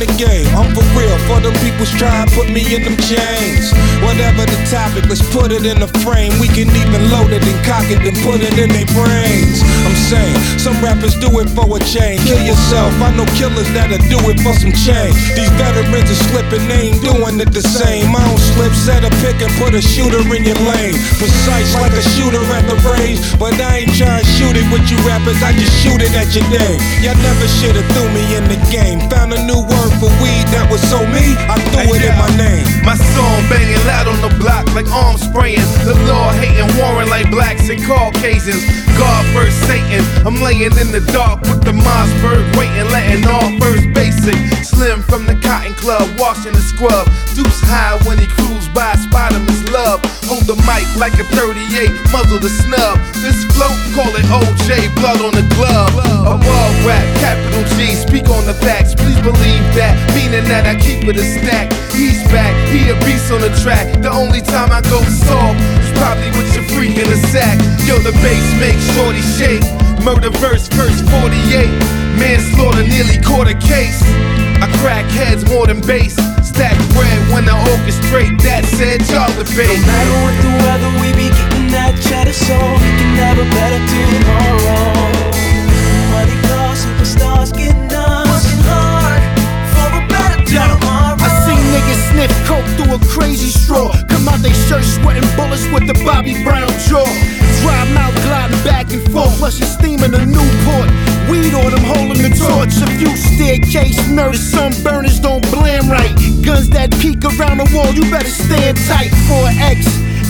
the game. I'm for real, for them people's try to put me in them chains. Whatever the topic, let's put it in a frame. We can even load it and cock it and put it in their brains. I'm saying, some rappers do it for a change. Kill yourself, I know killers that'll do it for some change. These veterans are slipping, they ain't doing it the same. I don't slip, set a pick and put a shooter in your lane. Precise like a shooter at the range, but I ain't trying to shoot it with you rappers, I just shoot it at your name. Y'all never should've threw me in the game. Found a new word for weed that was so me, I threw it in my name. My song banging loud on the block like arms spraying. The law hating Warren like blacks and Caucasians. God first Satan, I'm laying in the dark with the Mossberg waiting, letting off first basic. Slim from the Cotton Club, washing the scrub. Deuce high when he cruise by, spot him his love. Hold the mic like a 38, muzzle the snub. This float, call it OJ, blood on the glove. Above rap, capital G, speak on the facts. Please believe that, meaning that I keep it a stack. He's back, he a beast on the track. The only time I go soft is probably with your freak in the sack. Yo, the bass makes shorty shake. Murder verse 48. Manslaughter nearly caught a case. I crack heads more than bass. Stack bread when I orchestrate. That said, y'all debate. No matter what the weather, we be getting that cheddar, so we can have a better tomorrow. Money cars, superstars getting done, working hard for a better tomorrow. I seen niggas sniff coke through a crazy straw. Come out they shirt sweating bullets with the Bobby Brown jaw. Dry mouth gliding back and forth, flushing steam in a Newport. Weed on them holding the torch. A few staircase murders, some burners don't blame right. Guns that peek around the wall, you better stand tight. 4X,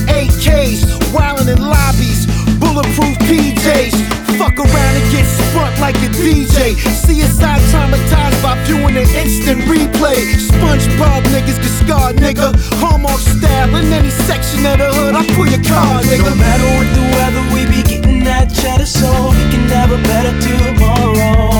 AKs, wildin' in lobbies, bulletproof PJs. Fuck around and get spun like a DJ. CSI traumatized by viewing an instant replay. SpongeBob niggas get scarred, nigga. Hallmark style in any section of the hood, I pull your car, nigga. No matter what the weather, we be getting that cheddar, so we can have a better tomorrow.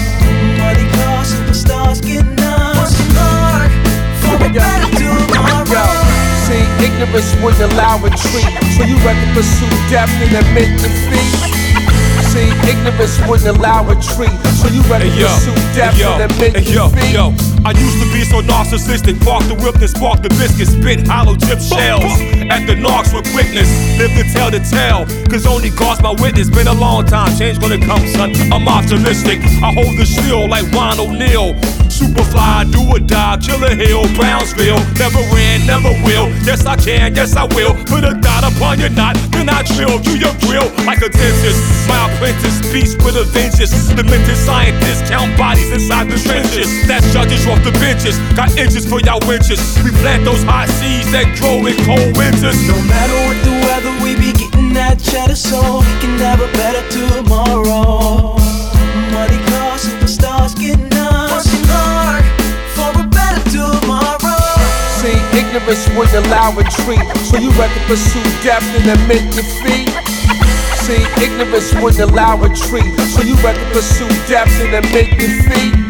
Money cars, superstars getting done, working hard for a better tomorrow. See, ignorance wouldn't allow retreat, so you rather pursue death than admit defeat. See, ignorance wouldn't allow retreat, so you rather pursue death than admit defeat. I used to be so narcissistic, park the whip and spark the biscuit, spit hollow tip shells at the narcs with quickness, live to tell the tale, cause only God's my witness. Been a long time, change gonna come, son, I'm optimistic. I hold the shield like Ron O'Neal, Superfly, do or die, Killer Hill, Brownsville. Never ran, never will, yes I can, yes I will. Put a dot upon your knot, then I drill you your grill like a dentist. My apprentice, beast with a vengeance. Demented scientists count bodies inside the trenches. That's judges off the benches, got inches for y'all winches. We plant those hot seeds that grow in cold winters. No matter what the weather, we be getting that cheddar, so we can have a better tomorrow. Money cars, superstars getting done, working hard for a better tomorrow. See, ignorance wouldn't allow retreat, so you rather pursue death than admit defeat. See, ignorance wouldn't allow retreat, so you rather pursue death than admit defeat.